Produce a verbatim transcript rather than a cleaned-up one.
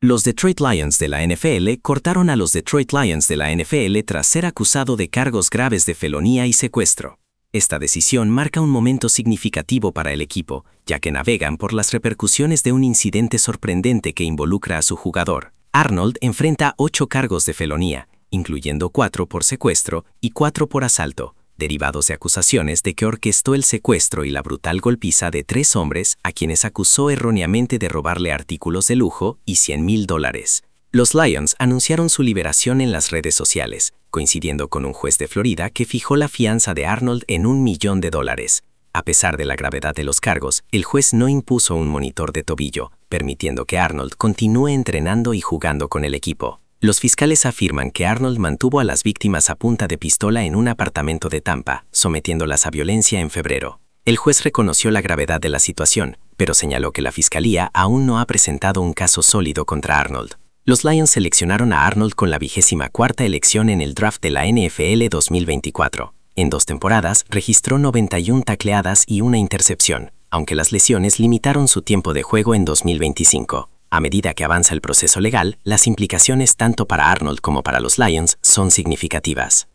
Los Detroit Lions de la N F L cortaron a los Detroit Lions de la N F L tras ser acusado de cargos graves de felonía y secuestro. Esta decisión marca un momento significativo para el equipo, ya que navegan por las repercusiones de un incidente sorprendente que involucra a su jugador. Arnold enfrenta ocho cargos de felonía, incluyendo cuatro por secuestro y cuatro por asalto, derivados de acusaciones de que orquestó el secuestro y la brutal golpiza de tres hombres a quienes acusó erróneamente de robarle artículos de lujo y cien mil dólares. Los Lions anunciaron su liberación en las redes sociales, coincidiendo con un juez de Florida que fijó la fianza de Arnold en un millón de dólares. A pesar de la gravedad de los cargos, el juez no impuso un monitor de tobillo, permitiendo que Arnold continúe entrenando y jugando con el equipo. Los fiscales afirman que Arnold mantuvo a las víctimas a punta de pistola en un apartamento de Tampa, sometiéndolas a violencia en febrero. El juez reconoció la gravedad de la situación, pero señaló que la fiscalía aún no ha presentado un caso sólido contra Arnold. Los Lions seleccionaron a Arnold con la vigésima cuarta elección en el draft de la N F L dos mil veinticuatro. En dos temporadas registró noventa y una tacleadas y una intercepción, aunque las lesiones limitaron su tiempo de juego en dos mil veinticinco. A medida que avanza el proceso legal, las implicaciones tanto para Arnold como para los Lions son significativas.